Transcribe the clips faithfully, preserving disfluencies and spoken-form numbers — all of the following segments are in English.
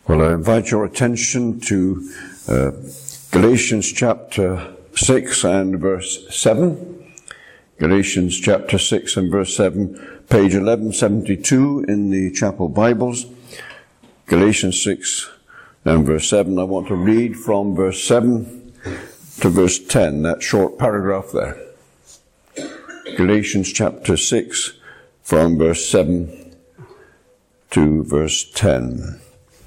Well, I invite your attention to uh, Galatians chapter six and verse seven. Galatians chapter six and verse seven, page eleven seventy-two in the chapel Bibles. Galatians six and verse seven. I want to read from verse seven to verse ten, that short paragraph there. Galatians chapter six from verse seven to verse ten.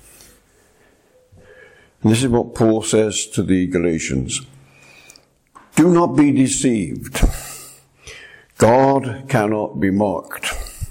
And this is what Paul says to the Galatians. Do not be deceived. God cannot be mocked.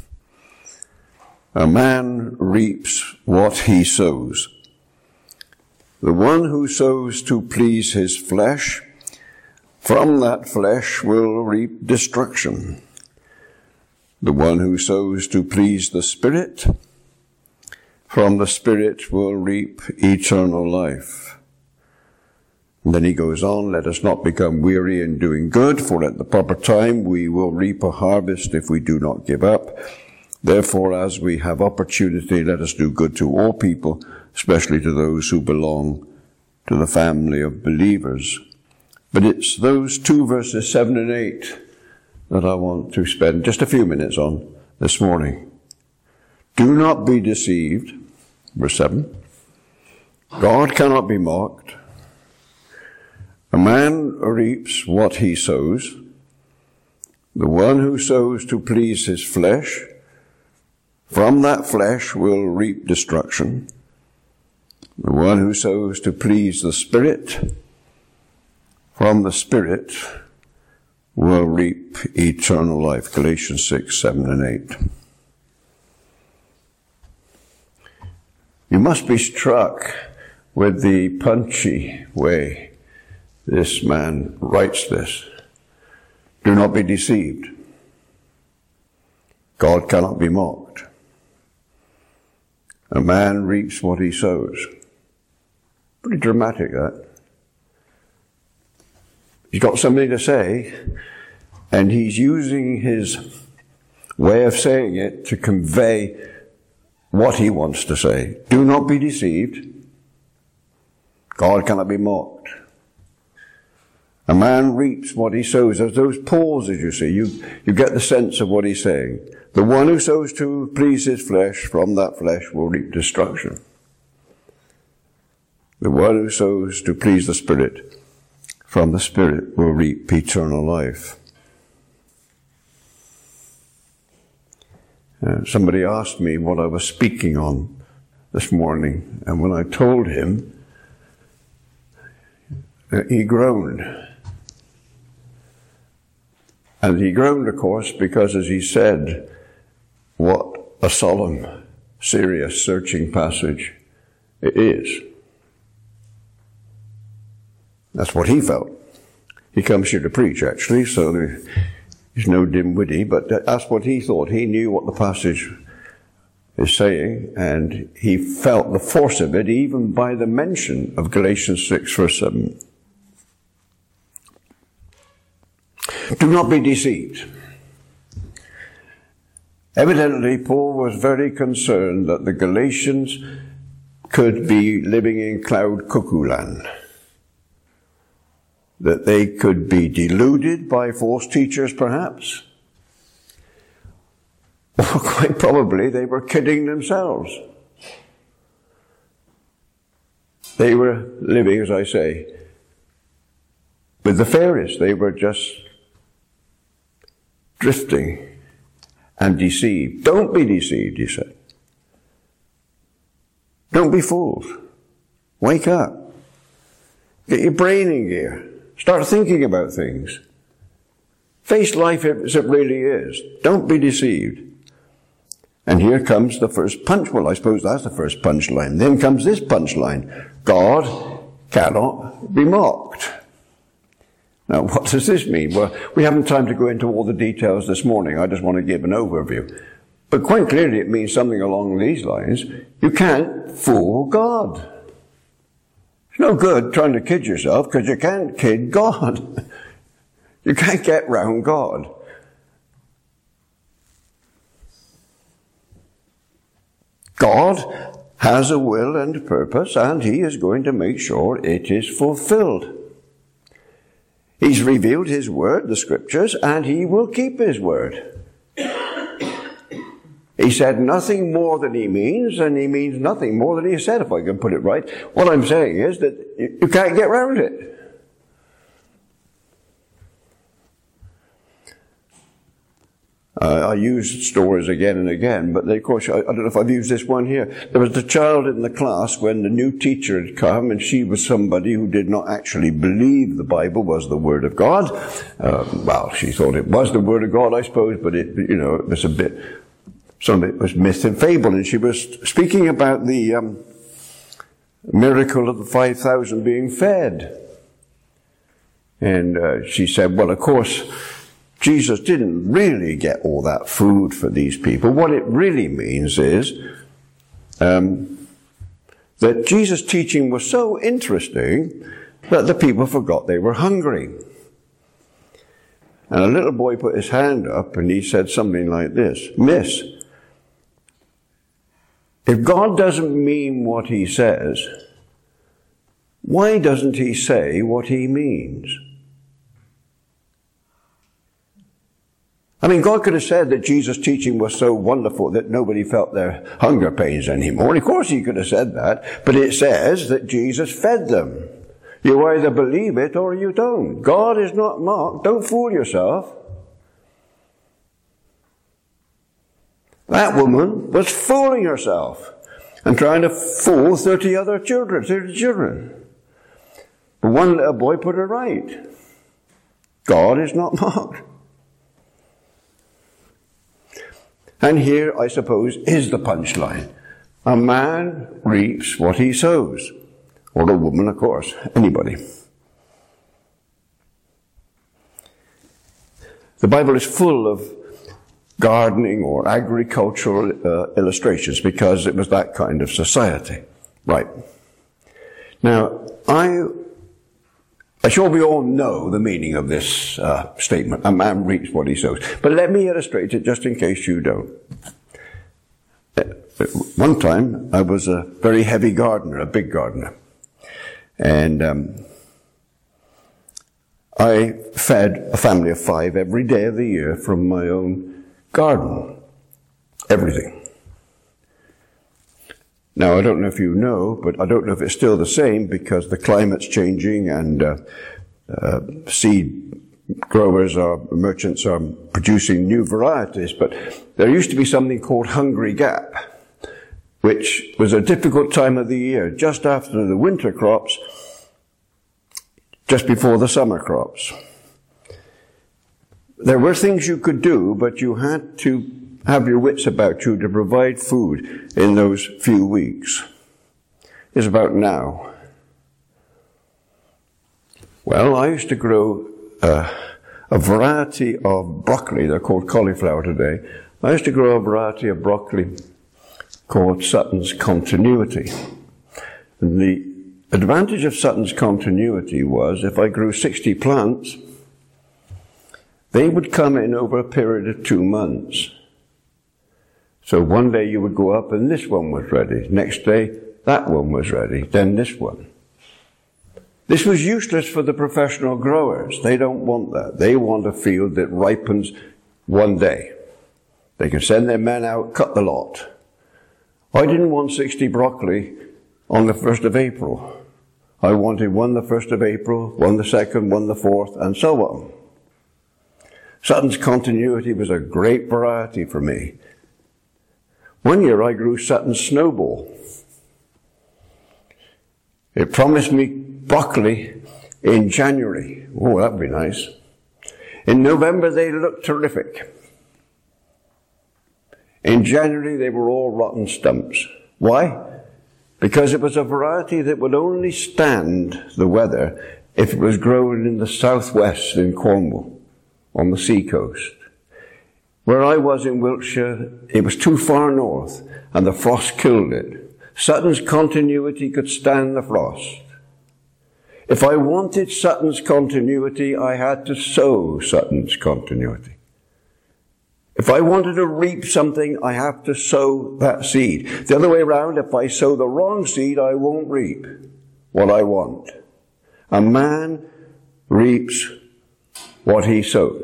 A man reaps what he sows. The one who sows to please his flesh, from that flesh will reap destruction. The one who sows to please the Spirit, from the Spirit will reap eternal life. And then he goes on, let us not become weary in doing good, for at the proper time we will reap a harvest if we do not give up. Therefore, as we have opportunity, let us do good to all people, especially to those who belong to the family of believers. But it's those two verses, seven and eight, that I want to spend just a few minutes on this morning. Do not be deceived, verse seven. God cannot be mocked. A man reaps what he sows. The one who sows to please his flesh, from that flesh will reap destruction. The one who sows to please the Spirit, from the Spirit will reap eternal life. Galatians six, seven and eight. You must be struck with the punchy way this man writes this. Do not be deceived. God cannot be mocked. A man reaps what he sows. Pretty dramatic, that. He's got something to say, and he's using his way of saying it to convey what he wants to say. Do not be deceived. God cannot be mocked. A man reaps what he sows. There's those pauses, you see. You, you get the sense of what he's saying. The one who sows to please his flesh, from that flesh will reap destruction. The one who sows to please the Spirit, from the Spirit will reap eternal life. Uh, somebody asked me what I was speaking on this morning, and when I told him, uh, he groaned. And he groaned, of course, because, as he said, what a solemn, serious, searching passage it is. That's what he felt. He comes here to preach, actually, so there, he's no dim-witty, but that's what he thought. He knew what the passage is saying, and he felt the force of it even by the mention of Galatians six, verse seven. Do not be deceived. Evidently, Paul was very concerned that the Galatians could be living in cloud cuckoo land, that they could be deluded by false teachers, perhaps. Or quite probably they were kidding themselves. They were living, as I say, with the fairies. They were just drifting and deceived. Don't be deceived, he said. Don't be fooled. Wake up. Get your brain in gear. Start thinking about things. Face life as it really is. Don't be deceived. And here comes the first punch. Well, I suppose that's the first punchline. Then comes this punchline. God cannot be mocked. Now, what does this mean? Well, we haven't time to go into all the details this morning. I just want to give an overview. But quite clearly it means something along these lines. You can't fool God. It's no good trying to kid yourself, because you can't kid God. You can't get round God. God has a will and purpose, and he is going to make sure it is fulfilled. He's revealed his word, the scriptures, and he will keep his word. He said nothing more than he means, and he means nothing more than he said, if I can put it right. What I'm saying is that you can't get around it. Uh, I use stories again and again, but they, of course, I, I don't know if I've used this one here. There was the child in the class when the new teacher had come, and she was somebody who did not actually believe the Bible was the Word of God. Uh, well, she thought it was the Word of God, I suppose, but it, you know, it was a bit, some of it was myth and fable, and she was speaking about the um, miracle of the five thousand being fed. And uh, she said, well, of course, Jesus didn't really get all that food for these people. What it really means is um, that Jesus' teaching was so interesting that the people forgot they were hungry. And a little boy put his hand up and he said something like this, Miss, if God doesn't mean what he says, why doesn't he say what he means? I mean, God could have said that Jesus' teaching was so wonderful that nobody felt their hunger pains anymore. Of course he could have said that, but it says that Jesus fed them. You either believe it or you don't. God is not mocked. Don't fool yourself. That woman was fooling herself and trying to fool thirty other children, thirty children. But one little boy put her right. God is not mocked. And here, I suppose, is the punchline. A man reaps what he sows. Or a woman, of course. Anybody. The Bible is full of gardening or agricultural uh, illustrations because it was that kind of society. Right. Now, I... I'm sure we all know the meaning of this uh, statement. A man reaps what he sows. But let me illustrate it just in case you don't. One time, I was a very heavy gardener, a big gardener. And um, I fed a family of five every day of the year from my own garden. Everything. Now, I don't know if you know, but I don't know if it's still the same because the climate's changing and uh, uh, seed growers or merchants are producing new varieties. But there used to be something called Hungry Gap, which was a difficult time of the year, just after the winter crops, just before the summer crops. There were things you could do, but you had to have your wits about you to provide food in those few weeks. It's about now. Well, I used to grow uh, a variety of broccoli. They're called cauliflower today. I used to grow a variety of broccoli called Sutton's Continuity. And the advantage of Sutton's Continuity was if I grew sixty plants, they would come in over a period of two months. So one day you would go up and this one was ready. Next day, that one was ready. Then this one. This was useless for the professional growers. They don't want that. They want a field that ripens one day. They can send their men out, cut the lot. I didn't want sixty broccoli on the first of April. I wanted one the first of April, one the second, one the fourth, and so on. Sutton's Continuity was a great variety for me. One year I grew Sutton's Snowball. It promised me broccoli in January. Oh, that'd be nice. In November they looked terrific. In January they were all rotten stumps. Why? Because it was a variety that would only stand the weather if it was grown in the southwest in Cornwall, on the sea coast. Where I was in Wiltshire, it was too far north, and the frost killed it. Sutton's Continuity could stand the frost. If I wanted Sutton's Continuity, I had to sow Sutton's Continuity. If I wanted to reap something, I have to sow that seed. The other way around, if I sow the wrong seed, I won't reap what I want. A man reaps what he sows.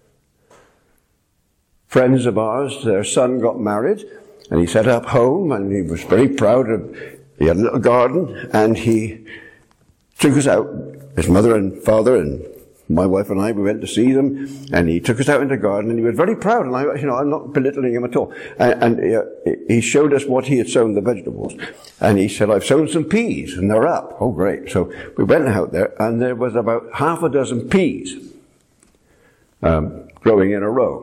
Friends of ours, their son got married, and he set up home, and he was very proud of, he had a little garden, and he took us out, his mother and father and my wife and I, we went to see them, and he took us out into the garden, and he was very proud, and I, you know, I'm not belittling him at all. And, and uh, he showed us what he had sown, the vegetables. And he said, I've sown some peas, and they're up. Oh, great. So we went out there, and there was about half a dozen peas um, growing in a row.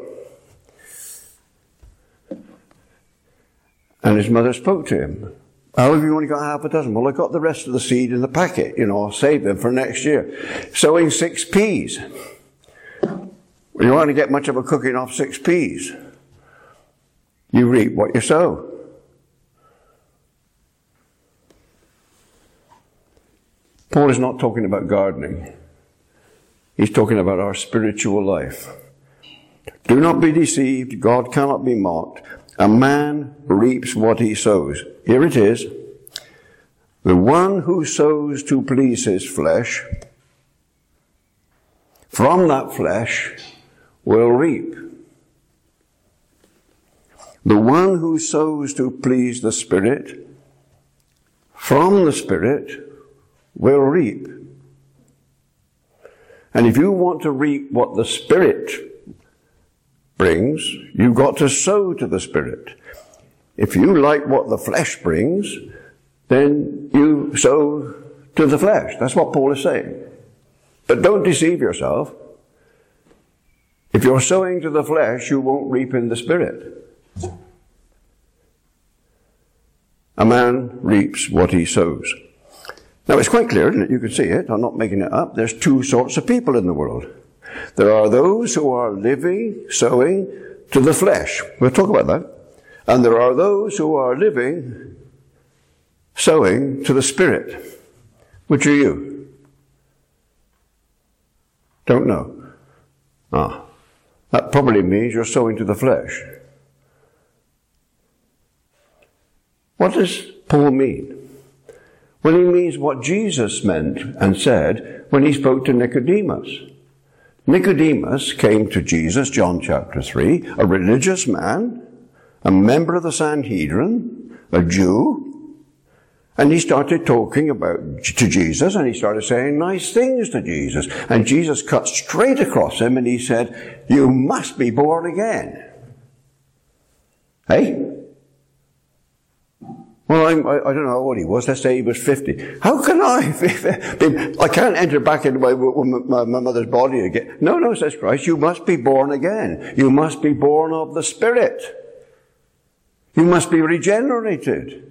And his mother spoke to him. How have you only got half a dozen? Well, I got the rest of the seed in the packet. You know, I'll save them for next year. Sowing six peas. Well, you aren't going to get much of a cooking off six peas. You reap what you sow. Paul is not talking about gardening. He's talking about our spiritual life. Do not be deceived. God cannot be mocked. A man reaps what he sows. Here it is. The one who sows to please his flesh, from that flesh will reap. The one who sows to please the Spirit, from the Spirit will reap. And if you want to reap what the Spirit brings, you've got to sow to the Spirit. If you like what the flesh brings, then you sow to the flesh. That's what Paul is saying. But don't deceive yourself. If you're sowing to the flesh, you won't reap in the Spirit. A man reaps what he sows. Now it's quite clear, isn't it? You can see it. I'm not making it up. There's two sorts of people in the world. There are those who are living, sowing to the flesh. We'll talk about that. And there are those who are living, sowing to the Spirit. Which are you? Don't know. Ah. That probably means you're sowing to the flesh. What does Paul mean? Well, he means what Jesus meant and said when he spoke to Nicodemus. Nicodemus came to Jesus, John chapter three, a religious man, a member of the Sanhedrin, a Jew, and he started talking about to Jesus, and he started saying nice things to Jesus. And Jesus cut straight across him, and he said, "You must be born again." Hey? Well, I'm, I, I don't know how old he was. Let's say he was fifty. How can I? I can't enter back into my, my, my mother's body again. No, no, says Christ. You must be born again. You must be born of the Spirit. You must be regenerated.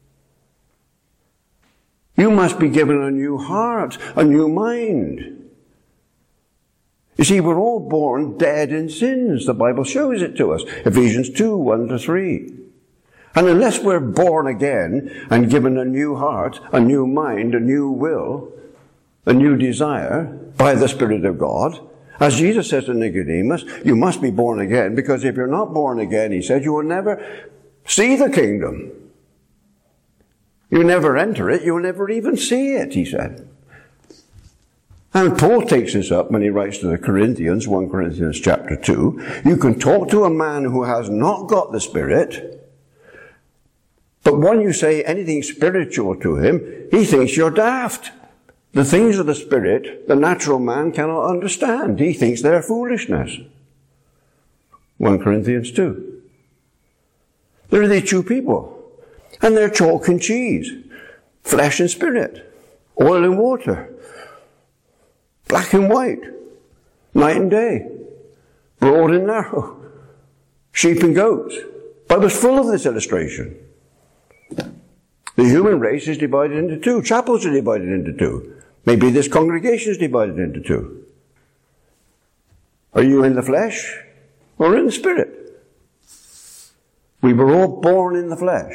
You must be given a new heart, a new mind. You see, we're all born dead in sins. The Bible shows it to us. Ephesians two, one to three. And unless we're born again and given a new heart, a new mind, a new will, a new desire by the Spirit of God, as Jesus says to Nicodemus, you must be born again, because if you're not born again, he said, you will never see the kingdom. You never enter it, you'll never even see it, he said. And Paul takes this up when he writes to the Corinthians, First Corinthians chapter two. You can talk to a man who has not got the Spirit, but when you say anything spiritual to him, he thinks you're daft. The things of the Spirit, the natural man cannot understand. He thinks they're foolishness. First Corinthians two. There are these two people, and they're chalk and cheese, flesh and spirit, oil and water, black and white, night and day, broad and narrow, sheep and goats. The Bible's full of this illustration. The human race is divided into two. Chapels are divided into two. Maybe this congregation is divided into two. Are you in the flesh or in the Spirit? We were all born in the flesh.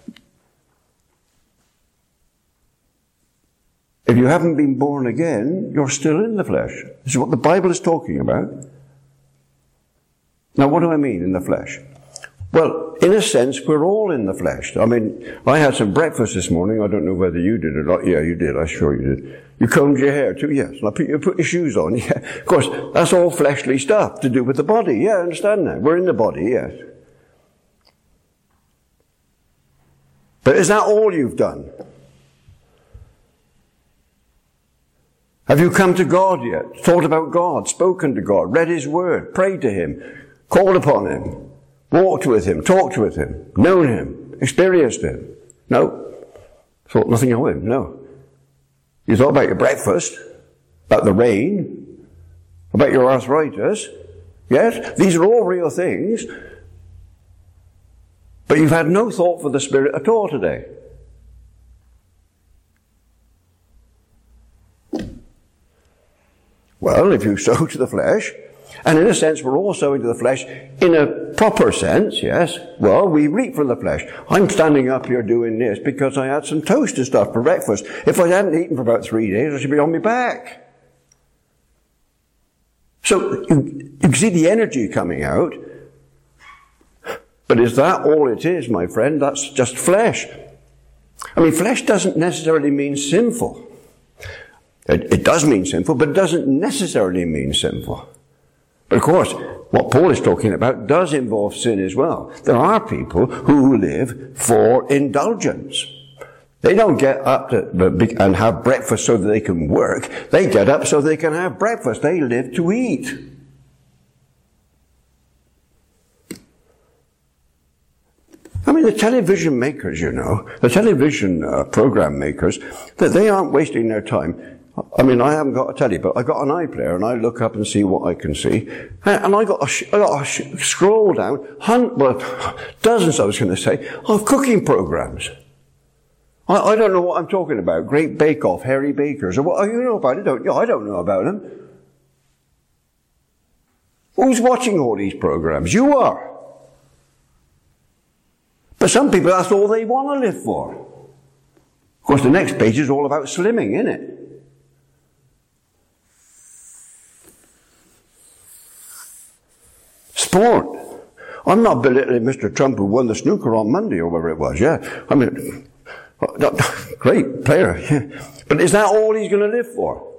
If you haven't been born again, you're still in the flesh. This is what the Bible is talking about. Now, what do I mean in the flesh? Well, in a sense, we're all in the flesh. I mean, I had some breakfast this morning. I don't know whether you did or not. Yeah, you did. I'm sure you did. You combed your hair too, yes. And I put, you put your shoes on. Yeah, of course, that's all fleshly stuff to do with the body. Yeah, I understand that. We're in the body, yes. But is that all you've done? Have you come to God yet? Thought about God, spoken to God, read His Word, prayed to Him, called upon Him, walked with Him, talked with Him, known Him, experienced Him? No. Thought nothing of Him, no. You thought about your breakfast, about the rain, about your arthritis. Yes, these are all real things. But you've had no thought for the Spirit at all today. Well, if you sow to the flesh, and in a sense we're all sowing to the flesh, in a proper sense, yes, well, we reap from the flesh. I'm standing up here doing this because I had some toast and stuff for breakfast. If I hadn't eaten for about three days, I should be on my back. So, you, you can see the energy coming out. But is that all it is, my friend? That's just flesh. I mean, flesh doesn't necessarily mean sinful. It, it does mean sinful, but it doesn't necessarily mean sinful. But of course, what Paul is talking about does involve sin as well. There are people who live for indulgence. They don't get up to, and have breakfast so that they can work. They get up so they can have breakfast. They live to eat. I mean, the television makers, you know, the television uh, program makers, that they aren't wasting their time. I mean, I haven't got a telly, but I got an iPlayer, and I look up and see what I can see. And I got a, sh- I got a sh- scroll down, hun- well, dozens, I was going to say, of cooking programs. I, I don't know what I'm talking about. Great Bake Off, Harry Bakers, or what? Oh, you know about it, don't you? I don't know about them. Who's watching all these programs? You are. But some people, that's all they want to live for. Of course, the next page is all about slimming, isn't it? Sport. I'm not belittling Mister Trump who won the snooker on Monday or whatever it was, yeah. I mean, great player, yeah. But is that all he's going to live for?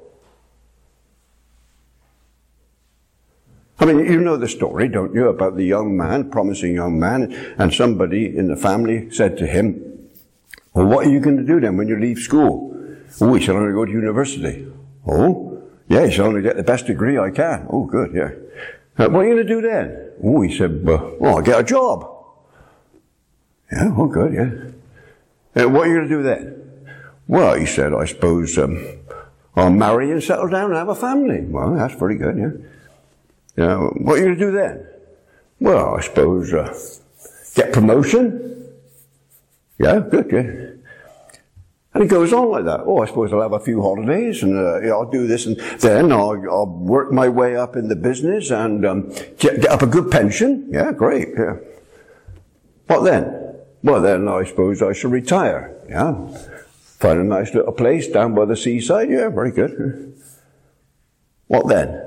I mean, you know the story, don't you, about the young man, promising young man, and somebody in the family said to him, well, what are you going to do then when you leave school? Oh, he said, I'm going to go to university. Oh, yeah, he said, I'm going to get the best degree I can. Oh, good, yeah. Uh, what are you going to do then? Oh, he said, well, I'll get a job. Yeah, oh, good, yeah. Uh, what are you going to do then? Well, he said, I suppose um, I'll marry and settle down and have a family. Well, that's pretty good, yeah. Yeah, what are you going to do then? Well, I suppose uh, get promotion. Yeah, good, yeah. And it goes on like that. Oh, I suppose I'll have a few holidays, and uh, yeah, I'll do this, and then I'll, I'll work my way up in the business and um, get, get up a good pension. Yeah, great. Yeah. What then? Well, then I suppose I shall retire. Yeah. Find a nice little place down by the seaside. Yeah, very good. What then?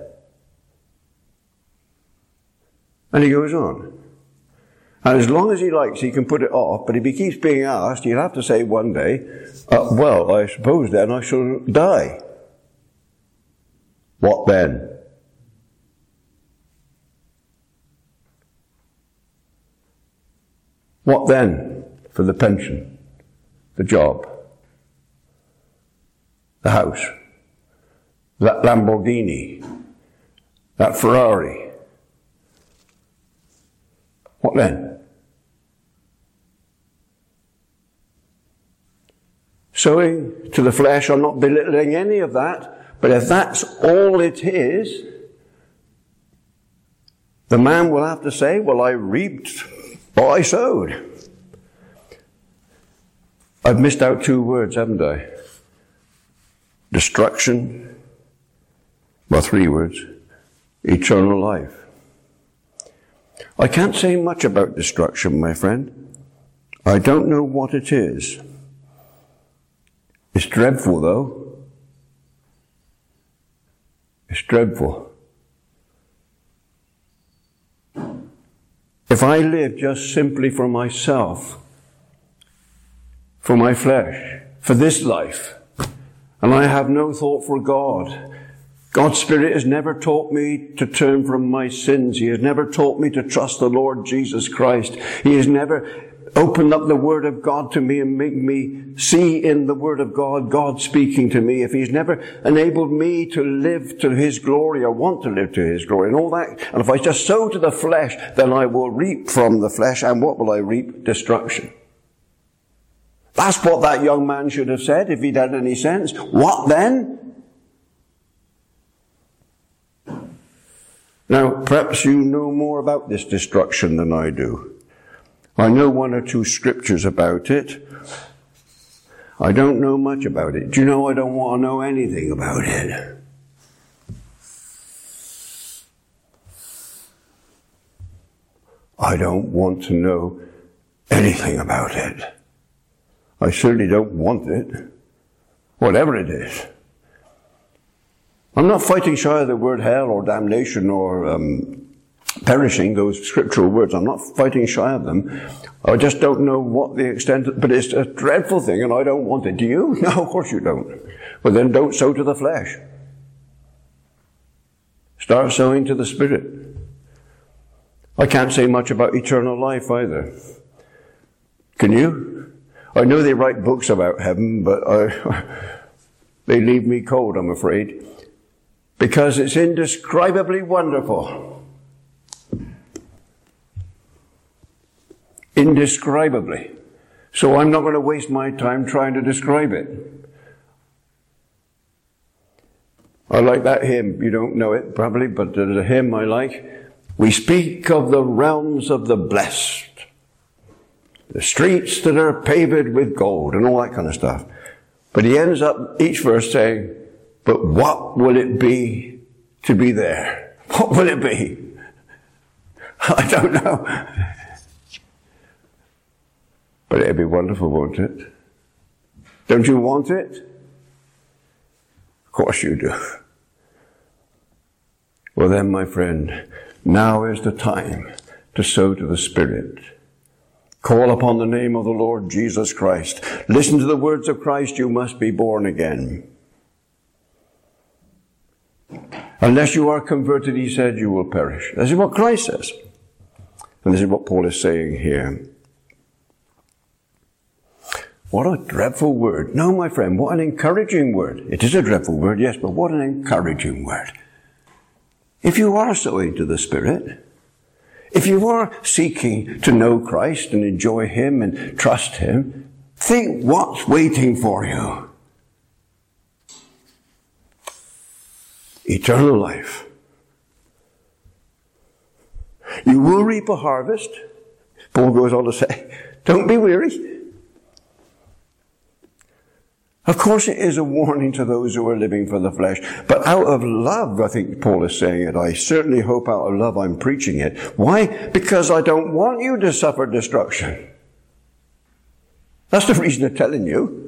And he goes on. And as long as he likes, he can put it off, but if he keeps being asked, he'll have to say one day, uh, well, I suppose then I shall die. What then? What then for the pension, the job, the house, that Lamborghini, that Ferrari? What then? Sowing to the flesh, I'm not belittling any of that, but if that's all it is, the man will have to say, well, I reaped what I sowed. I've missed out two words, haven't I? Destruction, well, three words, eternal life. I can't say much about destruction, my friend. I don't know what it is. It's dreadful, though. It's dreadful. if I live just simply for myself, for my flesh, for this life, and I have no thought for God, God's Spirit has never taught me to turn from my sins. He has never taught me to trust the Lord Jesus Christ. He has never opened up the Word of God to me and made me see in the Word of God, God speaking to me. If He's never enabled me to live to His glory or want to live to His glory and all that, and if I just sow to the flesh, then I will reap from the flesh. And what will I reap? Destruction. That's what that young man should have said if he'd had any sense. What then? Now, perhaps you know more about this destruction than I do. I know one or two scriptures about it. I don't know much about it. Do you know I don't want to know anything about it? I don't want to know anything about it. I certainly don't want it, whatever it is. I'm not fighting shy of the word hell or damnation or um, perishing, those scriptural words. I'm not fighting shy of them. I just don't know what the extent of, but it's a dreadful thing and I don't want it. Do you? No, of course you don't. Well, then don't sow to the flesh. Start sowing to the Spirit. I can't say much about eternal life either. Can you? I know they write books about heaven, but I, they leave me cold, I'm afraid. Because it's indescribably wonderful. Indescribably. So I'm not going to waste my time trying to describe it. I like that hymn. You don't know it probably, but there's a hymn I like. We speak of the realms of the blessed, the streets that are paved with gold, and all that kind of stuff. But he ends up each verse saying, but what will it be to be there? What will it be? I don't know. But it'd be wonderful, won't it? Don't you want it? Of course you do. Well then, my friend, now is the time to sow to the Spirit. Call upon the name of the Lord Jesus Christ. Listen to the words of Christ, you must be born again. Unless you are converted, he said, you will perish. This is what Christ says. And this is what Paul is saying here. What a dreadful word. No, my friend, what an encouraging word. It is a dreadful word, yes, but what an encouraging word. If you are sowing to the Spirit, if you are seeking to know Christ and enjoy Him and trust Him, think what's waiting for you. Eternal life. You will reap a harvest. Paul goes on to say, don't be weary. Of course it is a warning to those who are living for the flesh. But out of love, I think Paul is saying it. I certainly hope out of love I'm preaching it. Why? Because I don't want you to suffer destruction. That's the reason I'm telling you.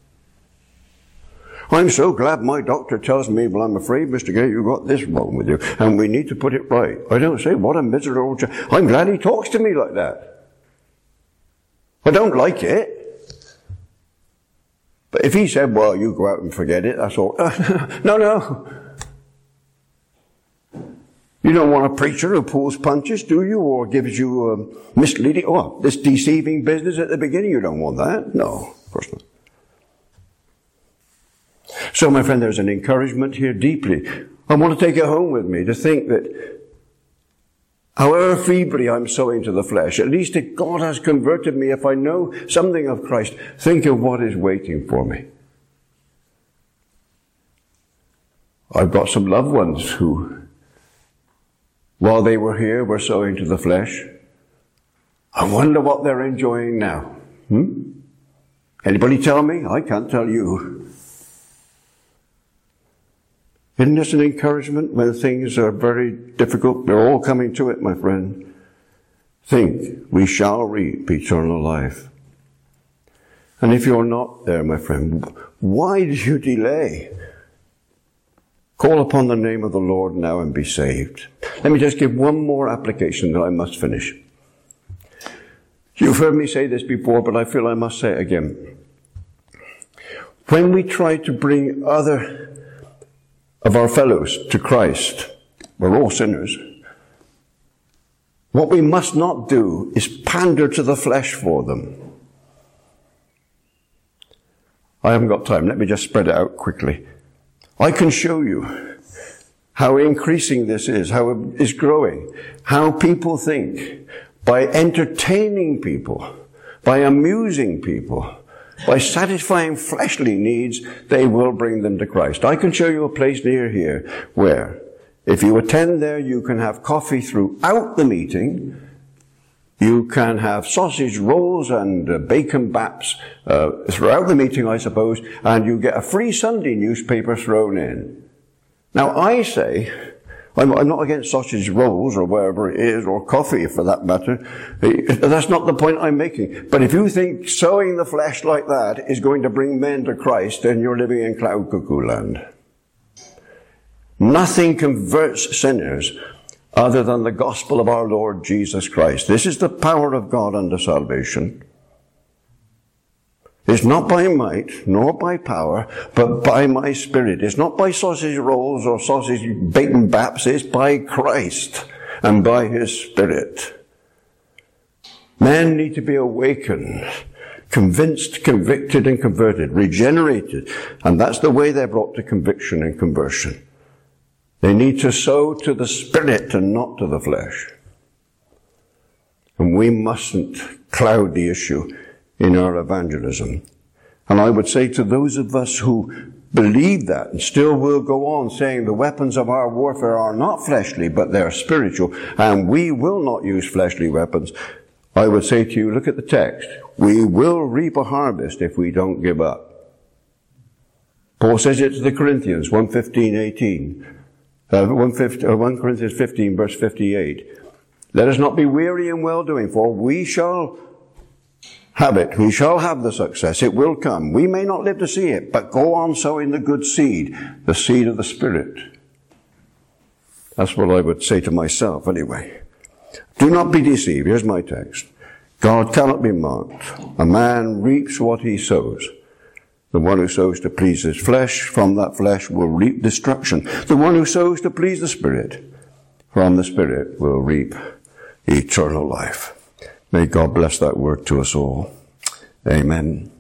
I'm so glad my doctor tells me, well, I'm afraid, Mister Gay, you've got this wrong with you, and we need to put it right. I don't say, what a miserable child. I'm glad he talks to me like that. I don't like it. But if he said, well, you go out and forget it, that's all. no, no. You don't want a preacher who pulls punches, do you? Or gives you um, misleading, oh, this deceiving business at the beginning. You don't want that. No, of course not. So, my friend, there's an encouragement here deeply. I want to take it home with me to think that however feebly I'm sowing to the flesh, at least if God has converted me, if I know something of Christ, think of what is waiting for me. I've got some loved ones who, while they were here, were sowing to the flesh. I wonder what they're enjoying now. Hmm? Anybody tell me? I can't tell you. Isn't this an encouragement when things are very difficult? They're all coming to it, my friend. Think, we shall reap eternal life. And if you're not there, my friend, why do you delay? Call upon the name of the Lord now and be saved. Let me just give one more application that I must finish. You've heard me say this before, but I feel I must say it again. When we try to bring other of our fellows to Christ, we're all sinners. What we must not do is pander to the flesh for them. I haven't got time. Let me just spread it out quickly. I can show you how increasing this is, how it is growing, how people think by entertaining people, by amusing people, by satisfying fleshly needs, they will bring them to Christ. I can show you a place near here where, if you attend there, you can have coffee throughout the meeting. You can have sausage rolls and uh, bacon baps uh, throughout the meeting, I suppose, and you get a free Sunday newspaper thrown in. Now, I say, I'm, I'm not against sausage rolls or wherever it is, or coffee for that matter. That's not the point I'm making. But if you think sowing the flesh like that is going to bring men to Christ, then you're living in cloud cuckoo land. Nothing converts sinners other than the gospel of our Lord Jesus Christ. This is the power of God unto salvation. It's not by might, nor by power, but by my Spirit. It's not by sausage rolls or sausage bacon baps. It's by Christ and by His Spirit. Men need to be awakened, convinced, convicted, and converted, regenerated. And that's the way they're brought to conviction and conversion. They need to sow to the Spirit and not to the flesh. And we mustn't cloud the issue in our evangelism. And I would say to those of us who believe that and still will go on saying the weapons of our warfare are not fleshly, but they're spiritual, and we will not use fleshly weapons, I would say to you, look at the text. We will reap a harvest if we don't give up. Paul says it to the Corinthians, one fifteen, eighteen. Uh, one Corinthians fifteen, verse fifty-eight. Let us not be weary in well-doing, for we shall have it. We shall have the success. It will come. We may not live to see it, but go on sowing the good seed, the seed of the Spirit. That's what I would say to myself anyway. Do not be deceived. Here's my text. God cannot be mocked. A man reaps what he sows. The one who sows to please his flesh, from that flesh will reap destruction. The one who sows to please the Spirit, from the Spirit will reap eternal life. May God bless that word to us all. Amen.